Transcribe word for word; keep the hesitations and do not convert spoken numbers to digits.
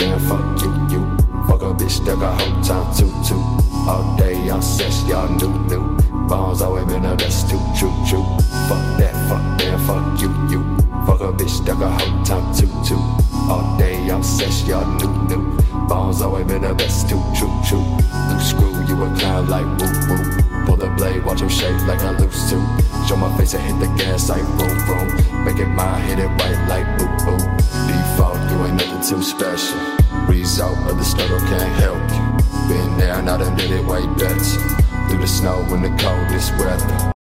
then fuck you, you. Fuck a bitch that got whole time too, too. All day I'm sex, y'all new, new. Bones always been the best, too, true, true. Fuck that, fuck then fuck you, you. Fuck a bitch that got whole time too, too. All day I'm sex, y'all new, new. Bones always been the best, too, true, true. Loose screw, you a clown like woo, woo. Pull the blade, watch him shake like I lose too. Show my face and hit the gas like boom, boom. Make it mine, hit it right like boo, boo. Default, you ain't nothing too special. Result of the struggle can't help you. Been there and I done did it way better. Through the snow in the coldest weather.